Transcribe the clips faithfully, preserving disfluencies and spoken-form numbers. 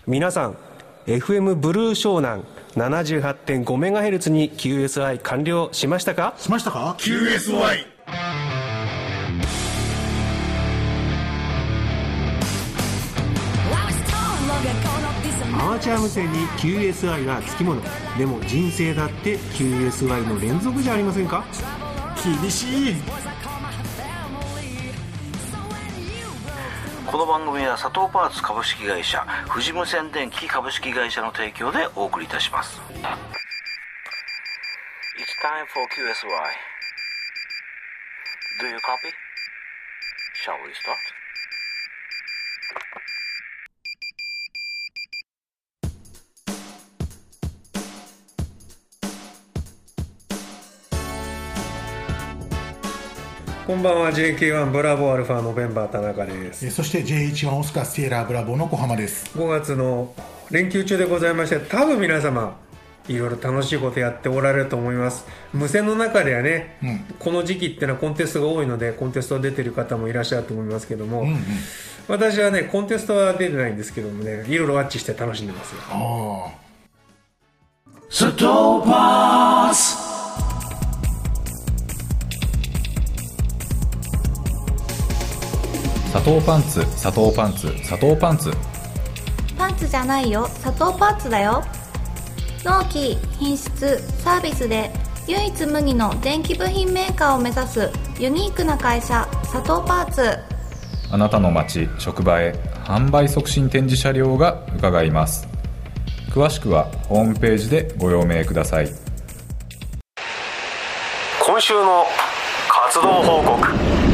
皆さん エフエム ブルー湘南 ななじゅうはちてんごメガヘルツ に キューエスアイ 完了しましたかしましたかキューエスワイ。 アマチュア無線に キューエスアイ はつきもの。でも人生だって キューエスアイ の連続じゃありませんか。 厳しい。 この番組は佐藤パーツ株式会社、富士無線電機株式会社の提供でお送りいたします。 It's time for キューエスワイ。 Do you copy? Shall we start? こんばんは。 ジェイケーワン ブラボーアルファノベンバー田中です。 そして ジェイエイチワン オスカースティエラーブラボーの小浜です。 ごがつの連休中でございまして、多分皆様いろいろ楽しいことやっておられると思います。無線の中ではね、うん、この時期ってのはコンテストが多いのでコンテスト出てる方もいらっしゃると思いますけども、うんうん、私はねコンテストは出てないんですけどもね、いろいろワッチして楽しんでますよ。 あストーパース。 佐藤パンツ、佐藤パンツ、佐藤パンツ。 パンツじゃないよ、佐藤パンツだよ。納期、品質、サービスで唯一無二の電気部品メーカーを目指すユニークな会社、佐藤パーツ。 あなたの街、職場へ販売促進展示車両が伺います。詳しくはホームページでご用命ください。 今週の活動報告。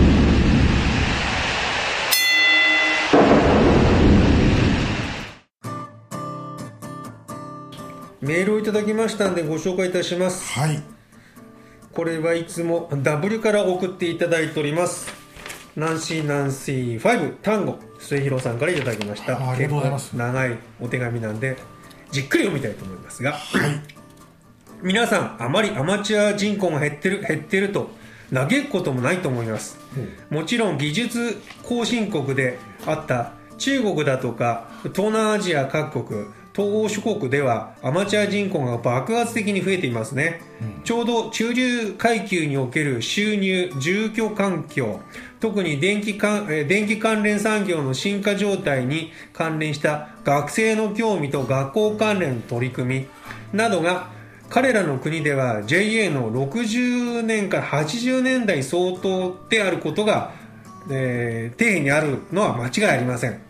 メールをいただきましたのでご紹介いたします。 はい。 これはいつも ダブリュー から送っていただいております。ナンシーナンシーファイブタンゴ末広さんからいただきました。 ありがとうございます。 長いお手紙なんでじっくり読みたいと思いますが、 はい、 皆さんあまりアマチュア人口が減ってる減ってると嘆くこともないと思います。うん、もちろん技術後進国であった中国だとか東南アジア各国、東欧諸国ではアマチュア人口が爆発的に増えていますね。うん、ちょうど中流階級における収入、住居環境、特に電気か電気関連産業の進化状態に関連した学生の興味と学校関連の取り組みなどが彼らの国では ジェイエー のろくじゅうねんからはちじゅうねんだい相当であることが、えー、底辺にあるのは間違いありません。うん、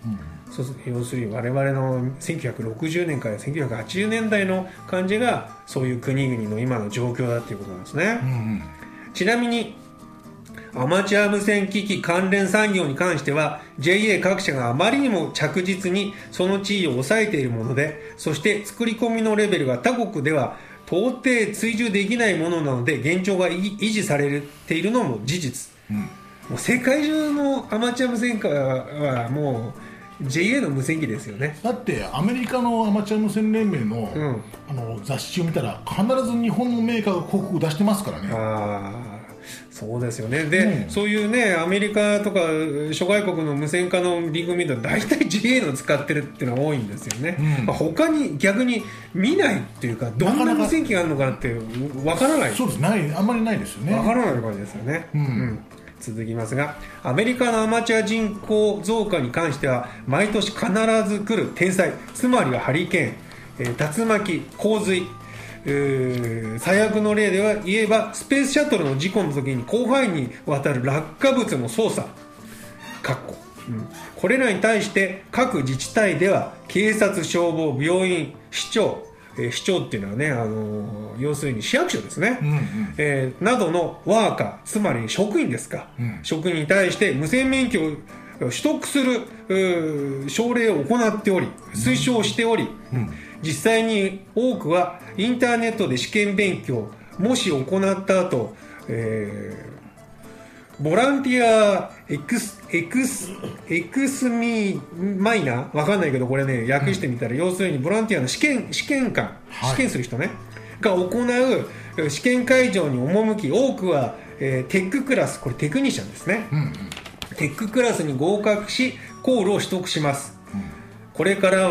そう要するに我々のせんきゅうひゃくろくじゅうねんからせんきゅうひゃくはちじゅうねんだいの感じがそういう国々の今の状況だということなんですね。うんうん、ちなみにアマチュア無線機器関連産業に関しては ジェイエー 各社があまりにも着実にその地位を抑えているもので、そして作り込みのレベルが他国では到底追従できないものなので現状が維持されているのも事実。うん、もう世界中のアマチュア無線化はもう ジェイエー の無線機ですよね。 だってアメリカのアマチュア無線連盟 の,、うん、あの雑誌を見たら必ず日本のメーカーが広告出してますからね。 あそうですよね。で、うん、そういうねアメリカとか諸外国の無線化のリーグ見ると大体 ジェイエー の使ってるっていうのが多いんですよね。うんまあ、他に逆に見ないっていうかどんな無線機があるのかなってわからない。 そうですないあんまりないですよね。 わからない感じですよね。うんうん続きますが、アメリカのアマチュア人口増加に関しては毎年必ず来る天災、つまりはハリケーン、えー、竜巻、洪水、えー、最悪の例では言えばスペースシャトルの事故の時に広範囲にわたる落下物の操作かっこ、うん、これらに対して各自治体では警察、消防、病院、市長えー、市長っていうのはね、あのー、要するに市役所ですね、うんうんえー、などのワーカー、つまり職員ですか、うん、職員に対して無線免許を取得する奨励を行っており推奨しており、うんうん、実際に多くはインターネットで試験勉強もし行った後、えーボランティアエクスエクスエクスミマイナーわかんないけどこれね訳してみたら、うん、要するにボランティアの試験試験官、はい、試験する人ねが行う試験会場に赴き多くは、えー、テッククラスこれテクニシャンですね、うんうん、テッククラスに合格しコールを取得します、うん、これからは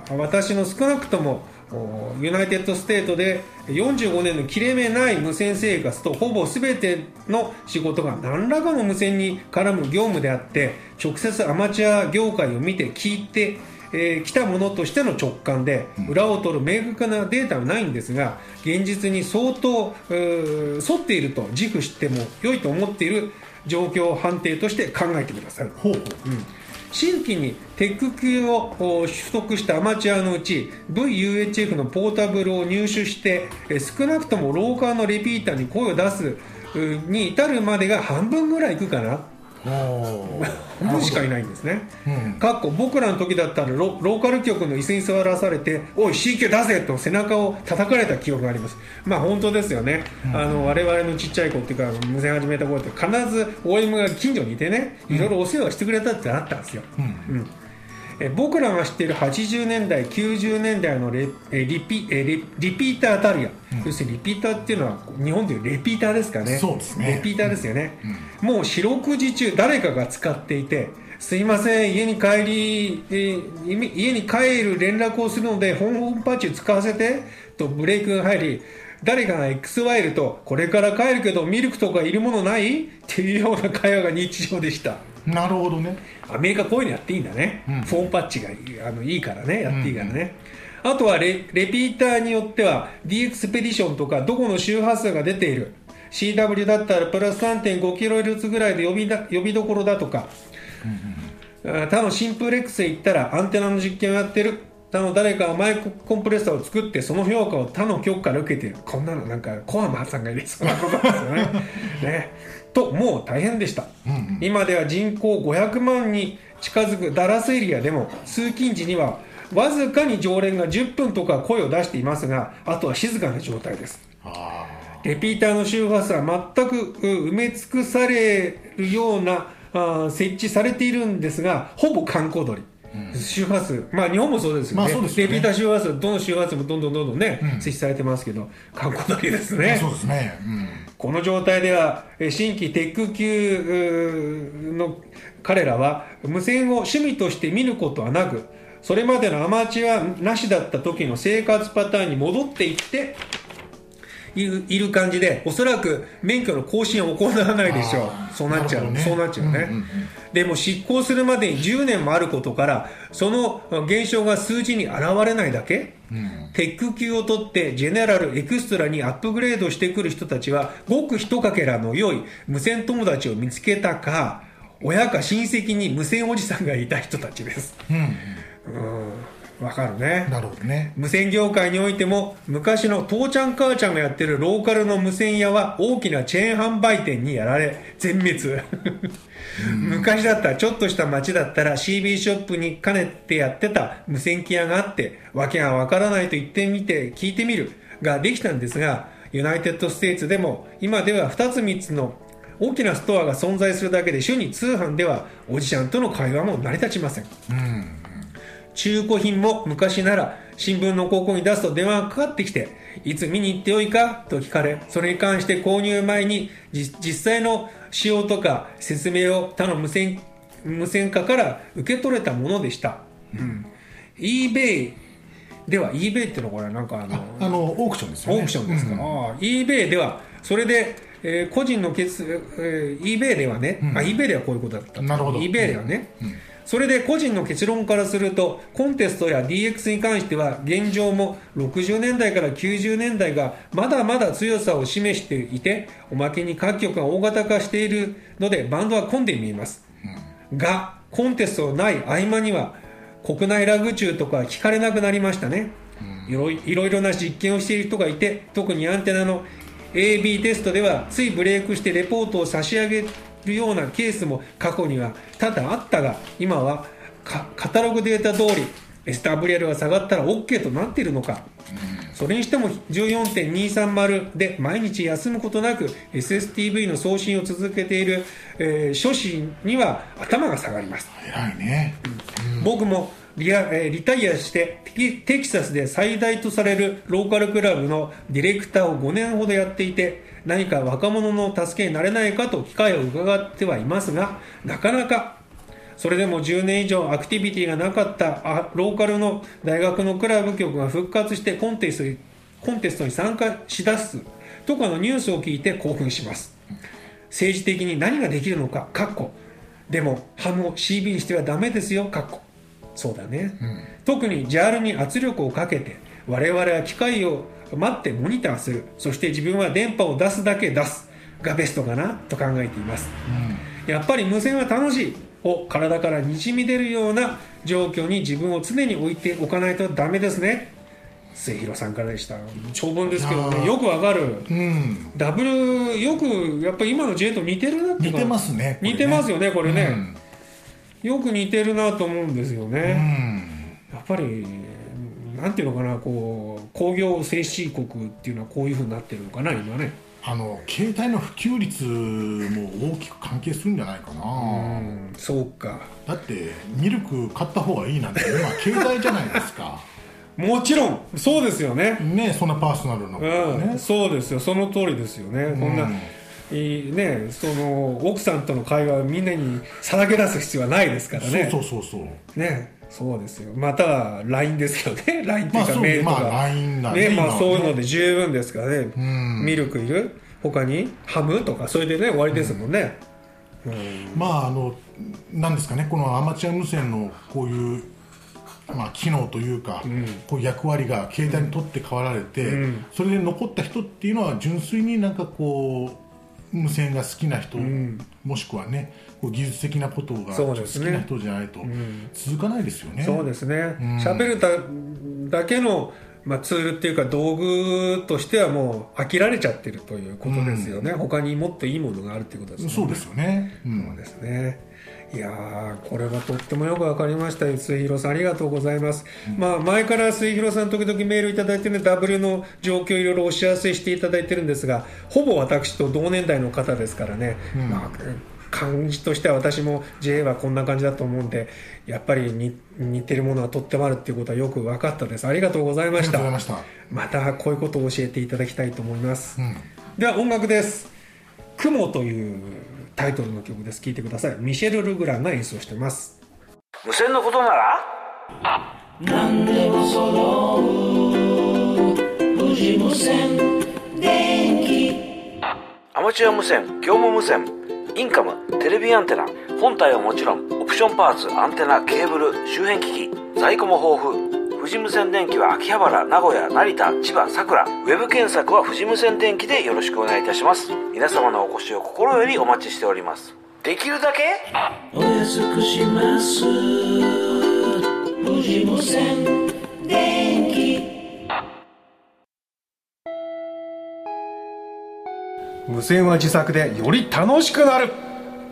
私の少なくともユナイテッドステートでよんじゅうごねんの切れ目ない無線生活とほぼ全ての仕事が何らかの無線に絡む業務であって、直接アマチュア業界を見て聞いてき、えー、たものとしての直感で裏を取る明確なデータはないんですが、現実に相当沿っていると自負しても良いと思っている状況判定として考えてください。ほうほう、うん、新規にテック級を取得したアマチュアのうち ブイユーエイチエフ のポータブルを入手して少なくともローカーのレピーターに声を出すに至るまでが半分ぐらいいくかな。半分しかいないんですね、うん、かっこ僕らの時だったら ロ, ローカル局の椅子に座らされておい シーキュー 出せと背中を叩かれた記憶があります。まあ本当ですよね、うん、あの我々のちっちゃい子っていうか無線始めた子って必ず オーエム が近所にいてね、いろいろお世話してくれたってあったんですよ、うんうん、え僕らが知っているはちじゅうねんだいきゅうじゅうねんだいのレえリピえリリピーターたるや、うん、要するにリピーターっていうのは日本でいうレピーターですかね。 そうですね、 レピーターですよね、うん、もう四六時中誰かが使っていて、すいません家に帰り、えー、家に帰る連絡をするのでホームパッチ使わせてとブレイクが入り、誰かが エックスワイル とこれから帰るけどミルクとかいるものないっていうような会話が日常でした。 なるほどね。 アメリカこういうのやっていいんだね、うん、フォンパッチがあのいいからね、やっていいからね、うんうん、あとは レ, レピーターによっては ディーエクスペディションとかどこの周波数が出ている シーダブリュー だったらプラス さんてんごキロヘルツ ぐらいで呼びだ呼びどころだとか、うんうん、他のシンプレックスへ行ったらアンテナの実験をやってる、他の誰かがマイクコンプレッサーを作ってその評価を他の局から受けている、こんなのなんかコアマさんが言いそうなことですよねねともう大変でした、うんうん、今では人口ごひゃくまんに近づくダラスエリアでも通勤時にはわずかに常連がじゅっぷんとか声を出していますが、あとは静かな状態です。あレピーターの周波数は全く埋め尽くされるようなあ設置されているんですが、ほぼ閑古鳥、うん、周波数、まあ日本もそうですよね、まあそうですよね、レピーター周波数どの周波数もどんどんどんどんね、うん、設置されてますけど閑古鳥ですね、 そうですね、うん、 この状態では新規テック級の彼らは無線を趣味として見ることはなく、それまでのアマチュアなしだった時の生活パターンに戻っていってい る, いる感じで、おそらく免許の更新は行わないでしょう。そうなっちゃう、ね、そうなっちゃうね、うんうんうん、でも執行するまでにじゅうねんもあることから、その現象が数字に現れないだけ、うん、テック級を取ってジェネラルエクストラにアップグレードしてくる人たちはごく一かけらの良い無線友達を見つけたか、親か親戚に無線おじさんがいた人たちです、うんうんわかるね。 なるほどね。 無線業界においても昔の父ちゃん母ちゃんがやってるローカルの無線屋は大きなチェーン販売店にやられ全滅昔だったらちょっとした町だったら シービー ショップに兼ねてやってた無線機屋があってわけがわからないと言ってみて聞いてみるができたんですが、ユナイテッドステーツでも今ではふたつみっつの大きなストアが存在するだけで、主に通販ではおじちゃんとの会話も成り立ちません。うん中古品も昔なら新聞の広告に出すと電話がかかってきて、いつ見に行ってよいかと聞かれ、それに関して購入前に実際の仕様とか説明を他の無線無線化から受け取れたものでした、うん、eBay では eBay ってのはこれなんかあのああのオークションですよね。 オークションですか、うん、あ eBay ではそれで、えー、個人の決、えー、eBay ではね、うん、あ eBay ではこういうことだった。 なるほど。 eBay ではね、うんうん、それで個人の結論からするとコンテストや ディーエックス に関しては現状もろくじゅうねんだいからきゅうじゅうねんだいがまだまだ強さを示していて、おまけに各局が大型化しているのでバンドは混んで見えます、うん、がコンテストのない合間には国内ラグ中とか聞かれなくなりましたね、うん、いろいろいろな実験をしている人がいて、特にアンテナの エービー テストではついブレイクしてレポートを差し上げるようなケースも過去には多々あったが、今はカタログデータ通り エスダブリューエル が下がったら OK となっているのか、うん、それにしても じゅうよんてんにひゃくさんじゅう で毎日休むことなく エスエスティーブイ の送信を続けている、えー、初心には頭が下がります。 偉いね、 うん、僕もリ, ア、えー、リタイアしてテキサスで最大とされるローカルクラブのディレクターをごねんほどやっていて、何か若者の助けになれないかと機会を伺ってはいますが、なかなかそれでもじゅうねん以上アクティビティがなかったローカルの大学のクラブ局が復活してコンテストに、コンテストに参加しだすとかのニュースを聞いて興奮します。政治的に何ができるのか、かっこでもハムを シービー にしてはダメですよ、かっこそうだね、うん、特に ジャール に圧力をかけて我々は機械を待ってモニターする、そして自分は電波を出すだけ出すがベストかなと考えています、うん、やっぱり無線は楽しいを体からにじみ出るような状況に自分を常に置いておかないとダメですね。末広さんからでした。長文ですけどね、よくわかる、うん、ダブルよくやっぱり今の J と似てるなっていうか、 似てますね、 似てますよねこれね、うん、よく似てるなと思うんですよね、うん、やっぱりなんていうのかな、こう工業先進国っていうのはこういう風になってるのかな今ね。 あの携帯の普及率も大きく関係するんじゃないかな。 うん、そうか。 だってミルク買った方がいいなんて今携帯じゃないですかもちろんそうですよね。 ね、そんなパーソナルなことね、 うん、そうですよ、その通りですよね、うん、こんないいね、その奥さんとの会話をみんなにさらけ出す必要はないですからね。 そうそうそうそうね、そうですよ。または ライン ですよね。ライン っていうかメールとか、 まあ、ライン だね、 ね、まあ、そういうので十分ですからね、うん、ミルクいる、他にハムとかそれでね終わりですもんね、 うんうん、まああのなんですかね、このアマチュア無線のこういうまあ、機能というか、うん、こういう役割が携帯にとって変わられて、うん、それで残った人っていうのは純粋になんかこう無線が好きな人、うん、もしくはねこう技術的なことが好きな人じゃないと続かないですよね。 そうですね、喋、うん、る だ, だけの、まあ、ツールっていうか道具としてはもう飽きられちゃってるということですよね、うん、他にもっといいものがあるっていうことですね。 そうですよね、 うん、そうですね。いやーこれはとってもよく分かりましたよ。末広さんありがとうございます、うん、まあ、前から末広さん時々メールいただいてね、ダブルの状況いろいろお知らせしていただいてるんですが、ほぼ私と同年代の方ですからね、うん、まあ、感じとしては私も ジェイ はこんな感じだと思うんで、やっぱり 似, 似てるものはとってもあるっていうことはよく分かったです。ありがとうございました。 ました。 またこういうことを教えていただきたいと思います、うん、では音楽です。雲というタイトルの曲です。聴いてください。ミシェル・ルグランが演奏してます。 無線のことなら何でも揃う富士無線電気。アマチュア無線、業務無線、インカム、テレビアンテナ、本体はもちろんオプションパーツ、アンテナ、ケーブル、周辺機器、在庫も豊富。富士無線電機は秋葉原、名古屋、成田、千葉、佐倉。ウェブ検索は富士無線電機でよろしくお願いいたします。皆様のお越しを心よりお待ちしております。できるだけお安くします。富士無線電機。 無線は自作でより楽しくなる。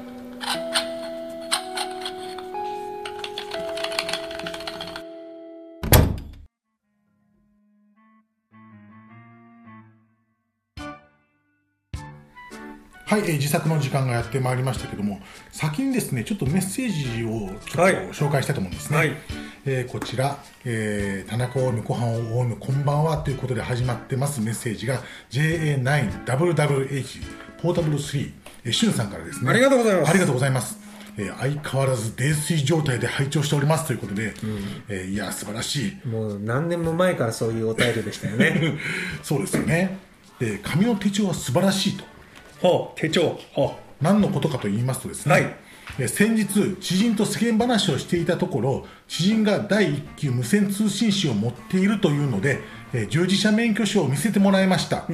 はい、えー、自作の時間がやってまいりましたけども、先にですねちょっとメッセージをちょっと紹介したいと思うんですね、はい、えー、こちら、えー、田中大海ご飯を大海こんばんはということで始まってますメッセージが ジェイエーナインダブリューダブリューエイチ ポータブルスリー、えー、しゅんさんからですね。 ありがとうございます。 ありがとうございます。えー、相変わらず泥酔状態で拝聴しておりますということで、うん、えー、いや素晴らしい。 もう何年も前からそういうお便りでしたよねそうですよね。で、紙の手帳は素晴らしいと。 ほう、手帳、ほう、何のことかと言いますとですね、はい、え先日知人と世間話をしていたところ、知人がだいいっ級無線通信士を持っているというので、え従事者免許証を見せてもらいました。うん、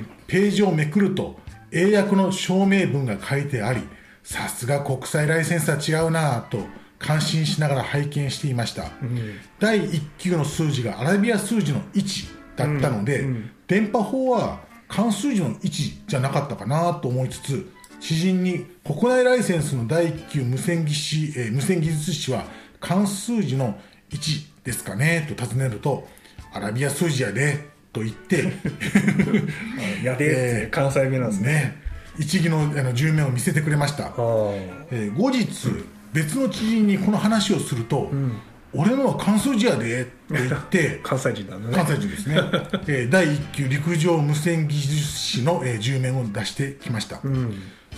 ページをめくると英訳の証明文が書いてあり、さすが国際ライセンスは違うなぁと感心しながら拝見していました。うん、だいいっ級の数字がアラビア数字のいちだったので、うんうん、電波法は漢数字のいちじゃなかったかなと思いつつ、知人に国内ライセンスのだいいっ級無線技師、えー、無線技術士は漢数字のいちですかねと尋ねると、アラビア数字やでと言ってやでって、えー、関西弁なんですね。 一義のあの銃面を見せてくれました。えー、後日別の知人にこの話をすると、うん、俺のは関数字やでって言って関西人なんだね。 関西人ですね、えー、だいいっ級陸上無線技術士の、えー、銃面を出してきました、うん、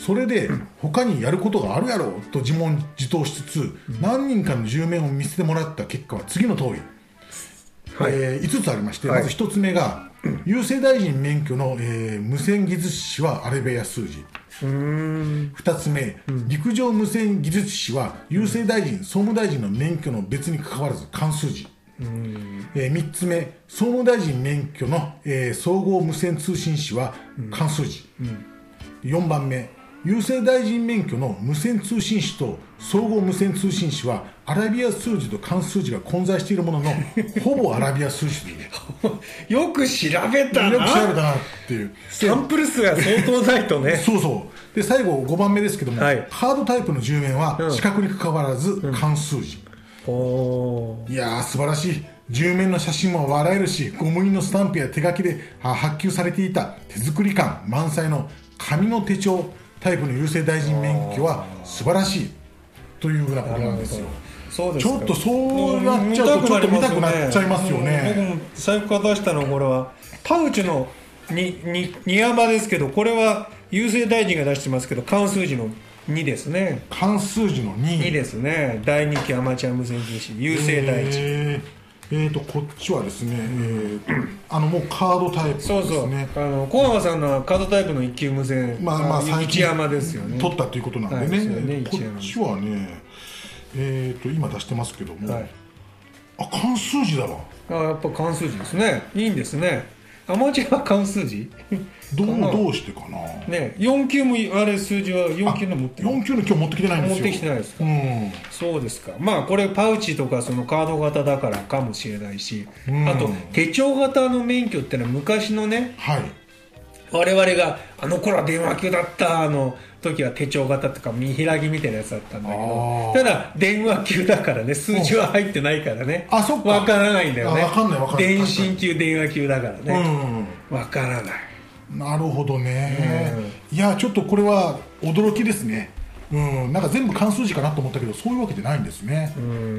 それで他にやることがあるやろうと自問自答しつつ、うん、何人かのじゅうめんを見せてもらった結果は次の通り、はい、えー、いつつありまして、はい、まずひとつめが、うん、郵政大臣免許の、えー、無線技術士はアラビア数字、うーん、ふたつめ、うん、陸上無線技術士は郵政大臣、総務大臣の免許の別に関わらず漢数字、うん、えー、みっつめ、総務大臣免許の、えー、総合無線通信士は漢数字、うんうん、よんばんめ、郵政大臣免許の無線通信士と総合無線通信士はアラビア数字と漢数字が混在しているもののほぼアラビア数字でよく調べたなよく調べたなっていうサンプル数が相当ないとねそうそうで最後ごばんめですけども、はい、カードタイプのじゅうめんは視覚に関わらず漢数字、うん、おいやー素晴らしいじゅうめんの写真も笑えるしゴム印のスタンプや手書きで発給されていた手作り感満載の紙の手帳タイプの郵政大臣免許は素晴らしいというふうなことなんですよ。そうですか。ちょっとそうなっちゃうとちょっと見たくなっちゃいますよね。 僕も財布から出したのこれはパウチのににに山ですけどこれは郵政大臣が出してますけど漢数字のにですね。 漢数字の に, にですね。だいにきアマチュア無線技師郵政大臣。えーえー、とこっちはですね、えー、とあのもうカードタイプですね。そうそうあの小浜さんのカードタイプの一級無線、 まあまあ最近山ですよね取ったということなんでね、はい、ねこっちはね、えー、と今出してますけども、はい、あ漢数字だわ。 あやっぱ漢数字ですね。いいんですね。アマチュアは漢数字どうどうしてかな、 ね、よん級もあれ数字はよん級の持ってよん級の今日持ってきてないんですよ。 持ってきてないですか、うん、そうですか。まあこれパウチとかそのカード型だからかもしれないし、うん、あと手帳型の免許ってのは昔のね、はい、我々があの頃は電話級だったあの時は手帳型とか見開きみたいなやつだったんだけどただ電話級だからね数字は入ってないからねあそっか分からないんだよね。 分かんない分かんない電信級電話級だからね、うん、分からない。 なるほどね、うん、いやちょっとこれは驚きですね、うん、なんか全部漢数字かなと思ったけどそういうわけじゃないんですね、 うん、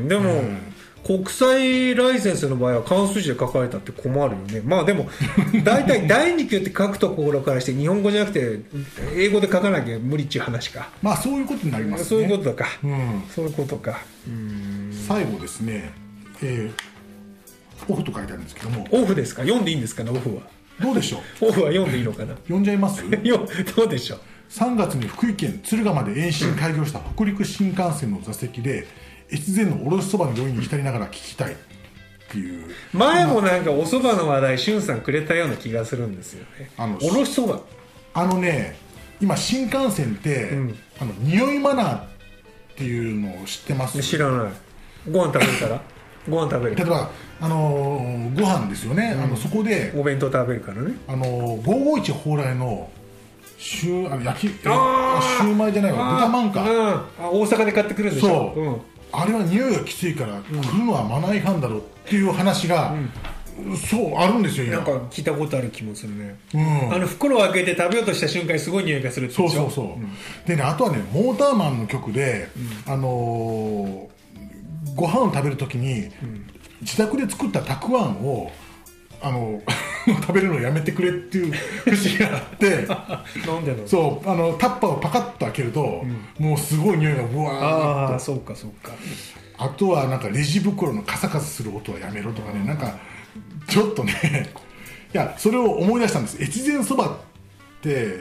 でも、うん、国際ライセンスの場合は漢数字で書かれたって困るよね。まあでも大体だいに級って書くところからして日本語じゃなくて英語で書かなきゃ無理っちゅう話か。 まあそういうことになりますね。 そういうことか、うん、そういうことか。うーん最後ですね、えー、オフと書いてあるんですけどもオフですか。読んでいいんですかねオフは。 どうでしょう。 オフは読んでいいのかな。 読んじゃいますよどうでしょう。 さんがつに福井県敦賀まで延伸開業した北陸新幹線の座席で越前のおろしそばの余韻に浸りながら聞きたいっていう前もなんかおそばの話題しゅんさんくれたような気がするんですよね。あのおろしそばあのね今新幹線って、うん、あの匂いマナーっていうのを知ってます？ 知らない。ご飯食べるからご飯食べる例えば、あのー、ご飯ですよね、うん、あのそこでお弁当食べるからね、 あのー、ごーごーいち蓬莱のシュあの焼きシューマイじゃないわ豚まんか、うん、 あ大阪で買ってくるんでしょ。 そう、うん、あれは匂いがきついから、うん、来るのはマナー違反だろうっていう話が、うん、そうあるんですよ。 なんか聞いたことある気もするね、うん、あの袋を開けて食べようとした瞬間にすごい匂いがするってそうそうそう、うん、でねあとはねモーターマンの曲で、うん、あのーご飯を食べるときに、うん、自宅で作ったたくあんをあの食べるのをやめてくれっていう節があってなんでのそうあのタッパーをパカッと開けると、うん、もうすごい匂いがブワーッと。 ああそうかそうか。 あとはなんかレジ袋のカサカサする音はやめろとかね、うん、なんかちょっとねいやそれを思い出したんです。越前そばって、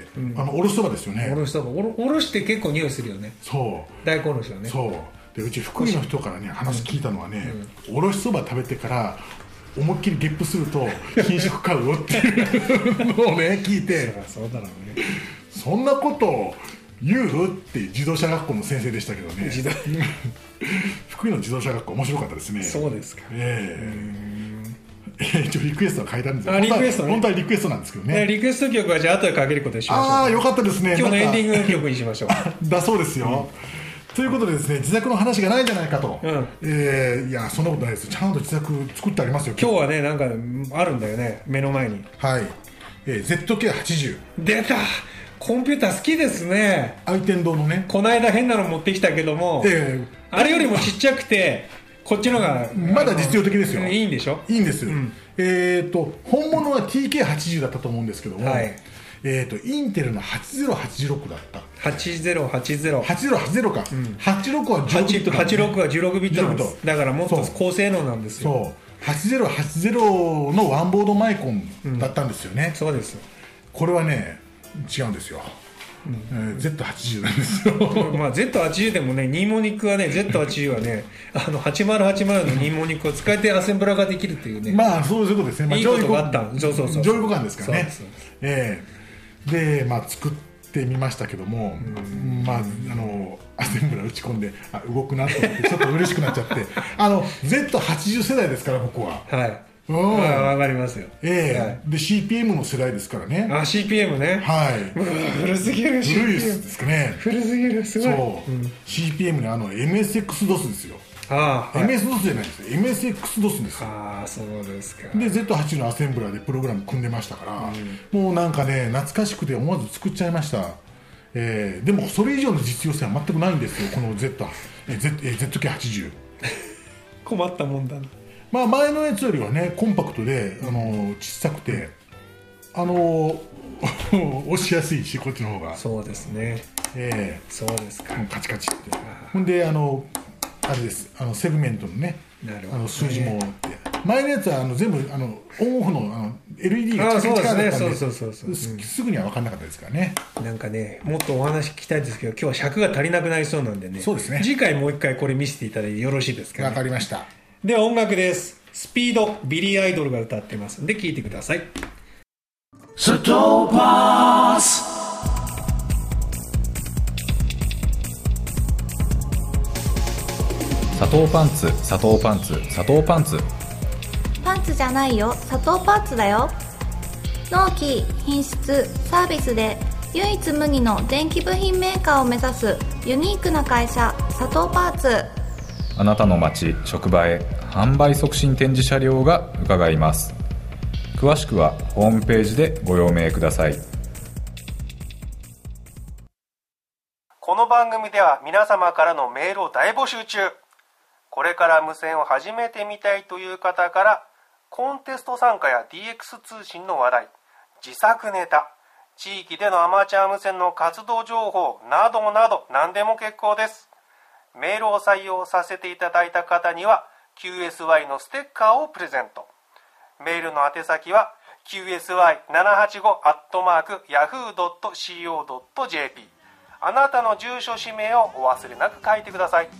うん、あのおろしそばですよね。 おろしそばおろ、おろしって結構匂いするよね。 そう大根おろしはね。そうでうち福井の人からね話聞いたのはね、うんうん、おろしそば食べてから思いっきりゲップすると品種買うよっていうのをね聞いてそうだろうね。 そんなことを言うって自動車学校の先生でしたけどね。自動福井の自動車学校面白かったですね。 そうですか。えー、一応リクエストは書いてあるんですよ。 あリクエスト、ね、 本当はリクエストなんですけどね。 リクエスト曲はじゃあ後でかけることにしましょう。 ああよかったですね。 今日のエンディング曲にしましょうだそうですよ、うんということでですね自作の話がないじゃないかと、うんえー、いやそんなことないです。ちゃんと自作作ってありますよ。 今日はねなんかあるんだよね目の前に。 はい、えー、ゼットケーはちじゅう出た。コンピューター好きですね。 愛天堂のねこの間変なの持ってきたけども、えー、あれよりもちっちゃくてこっちのがまだ実用的ですよ。 いいんでしょ。 いいんです、うん、えーと本物は ティーケーはちじゅう だったと思うんですけども、はいえー、とインテルのはちぜろはちろくだった。 はちぜろはちぜろはちぜろはちぜろか、うん、はちじゅうろくはじゅうろくビット、ね、 はちじゅうろくはじゅうろくビットなんです。だからもっと高性能なんですよ。 そうはちぜろはちぜろのワンボードマイコンだったんですよね、 うん、そうです。 これはね違うんですよ、うんえー、ゼットはちじゅう なんですよまあ ゼットはちじゅう でもねニーモニクはね ゼットはちじゅう はねあのはちまるはちまるのニーモニクを使えてアセンブラができるっていうねまあそういうことですね、まあ、 いいことがあった。そうそうそう上位互換ですからね。えー、でまあ作ってみましたけども、うんまああのアセンブラ打ち込んであ動くなと思ってちょっと嬉しくなっちゃってあの ゼットはちじゅう 世代ですから僕は。 はいうん、わかりますよ、 えーはい、 で シーピーエム の世代ですからね。 あ シーピーエム ね。 はい。 うわ古すぎる。 古いですかね。 古すぎるすごい。 そう、うん、シーピーエム のあの エムエスエックスドス ですよ。 ああ、はい、 エムエスドス じゃないですよ エムエスエックスドス ですよ。 ああそうですか。 で ゼットはちじゅう のアセンブラーでプログラム組んでましたから、うん、もうなんかね懐かしくて思わず作っちゃいました。えー、でもそれ以上の実用性は全くないんですよこの Z え ゼットケーはちじゅう困ったもんだな。 まあ、前のやつよりはねコンパクトであの小さくてあの押しやすいしこっちの方が。 そうですね、 えー、そうですか。 カチカチってほんであのあれですあのセグメントのねあの数字もって前のやつはあの全部あのオンオフ の, あの エルイーディー がチカチカだったんですぐには分かんなかったですからね。 なんかねもっとお話聞きたいですけど今日は尺が足りなくなりそうなんでね。 そうですね。 次回もう一回これ見せていただいてよろしいですかね。 分かりました。 では音楽です。スピードビリー・アイドルが歌ってますんで聴いてください。 サトーパース砂糖パンツ砂糖パンツ砂糖パンツパンツじゃないよ砂糖パンツだよ。納期品質サービスで唯一無二の電気部品メーカーを目指すユニークな会社砂糖パーツ。 あなたの街職場へ販売促進展示車両が伺います。詳しくはホームページでご用命ください。 この番組では皆様からのメールを大募集中。これから無線を始めてみたいという方からコンテスト参加や ディーエックス 通信の話題、自作ネタ、地域でのアマチュア無線の活動情報などなど何でも結構です。メールを採用させていただいた方には キューエスワイ のステッカーをプレゼント。メールの宛先は キューエスワイななはちご アットマーク ヤフー ドット シーオー ドット ジェーピー。 あなたの住所氏名をお忘れなく書いてください。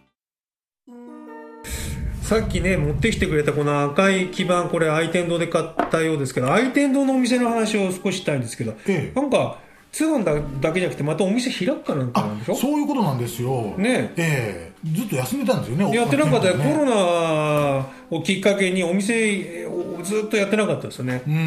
さっきね持ってきてくれたこの赤い基板、これ愛天堂で買ったようですけど、愛天堂のお店の話を少ししたいんですけど、ええ、なんか通販 だ, だけじゃなくてまたお店開くかなんかなんでしょ。 そういうことなんですよね。ええ、ずっと休んでたんですよね。 やってなかったよ、ね、コロナをきっかけにお店をずっとやってなかったですよね、うん、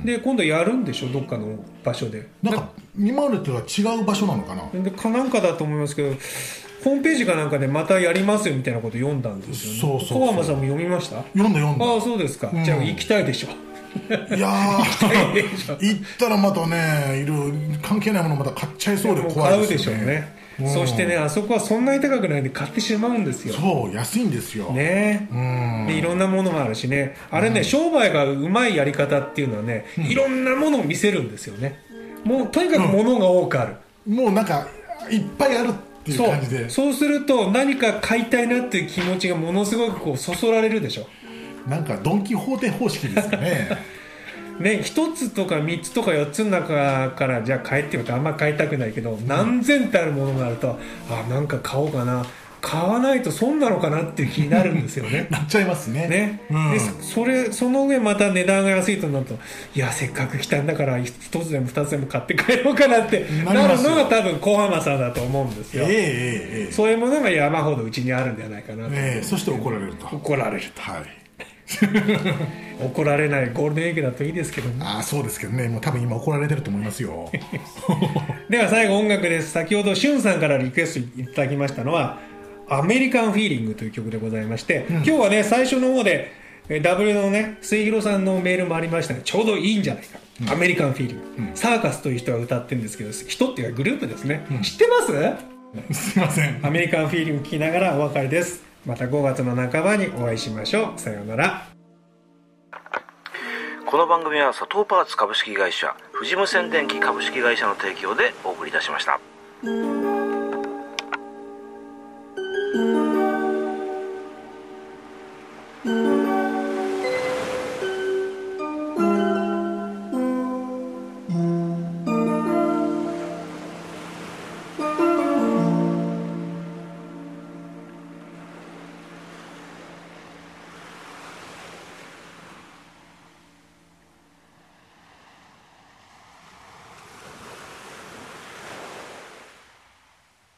で今度やるんでしょどっかの場所で。 なんか今までとは違う場所なのかな。 でかなんかだと思いますけどホームページかなんかでまたやりますよみたいなこと読んだんですよね。そうそうそう。小浜さんも読みました？ 読んだ読んだ。 ああそうですか、うん、じゃあ行きたいでしょ。 いやー行ったらまたねいろいろ関係ないものまた買っちゃいそうで怖いですよね。 買うでしょうね。うん、そしてねあそこはそんなに高くないんで買ってしまうんですよ。 そう安いんですよね。うんでいろんなものもあるしねあれね、うん、商売がうまいやり方っていうのはね、うん、いろんなものを見せるんですよね。もうとにかく物が多くある、 うん、もうなんかいっぱいあるっていう感じでそう、そうすると何か買いたいなっていう気持ちがものすごくこうそそられるでしょ。 なんかドンキホーテ方式ですかね。 ね、ひとつとかみっつとかよっつの中からじゃあ買えって言うとあんま買いたくないけど、うん、何千ってあるものがあるとあなんか買おうかな買わないと損なのかなっていう気になるんですよね。 なっちゃいますね。 ね、 うん、 でそれその上また値段が安いとなるといやせっかく来たんだからひとつでもふたつでも買って帰ろうかなってなるのが多分小浜さんだと思うんですよ。えーえー、そういうものが山ほどうちにあるんじゃないかなと、 えー、そして怒られると怒られると、 はい怒られないゴールデンウィークだといいですけどね。 ああそうですけどねもう多分今怒られてると思いますよ。 では最後音楽です。先ほどしゅんさんからリクエストいただきましたのはアメリカンフィーリングという曲でございまして、うん、今日はね最初の方で W のね末広さんのメールもありましたがちょうどいいんじゃないか、うん、アメリカンフィーリング、うん、サーカスという人が歌ってるんですけど人っていうかグループですね、うん、知ってます？ すいません。 アメリカンフィーリング聴きながらお別れです。またごがつの半ばにお会いしましょう。さようなら。 この番組は佐藤パーツ株式会社富士無線電機株式会社の提供でお送りいたしました。 うー